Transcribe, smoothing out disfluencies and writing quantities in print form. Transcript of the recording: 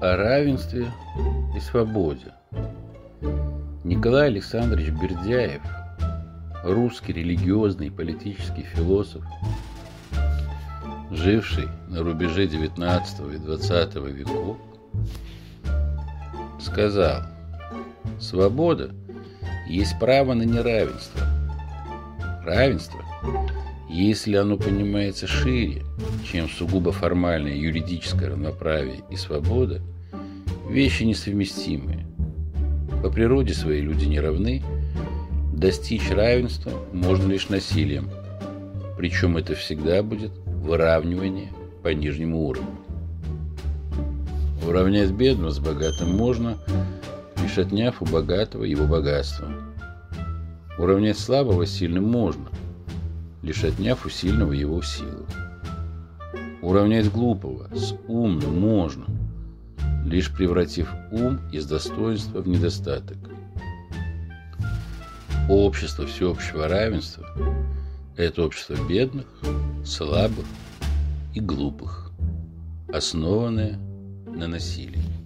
О равенстве и свободе. Николай Александрович Бердяев, русский религиозный и политический философ, живший на рубеже XIX и XX веков, сказал: свобода есть право на неравенство. Равенство, если оно понимается шире, чем сугубо формальное юридическое равноправие и свобода, вещи несовместимые. По природе своей люди не равны, достичь равенства можно лишь насилием, причем это всегда будет выравнивание по нижнему уровню. Уравнять бедного с богатым можно, лишь отняв у богатого его богатство. Уравнять слабого с сильным можно, лишь отняв у сильного его силу. Уравнять глупого с умным можно, лишь превратив ум из достоинства в недостаток. Общество всеобщего равенства – это общество бедных, слабых и глупых, основанное на насилии.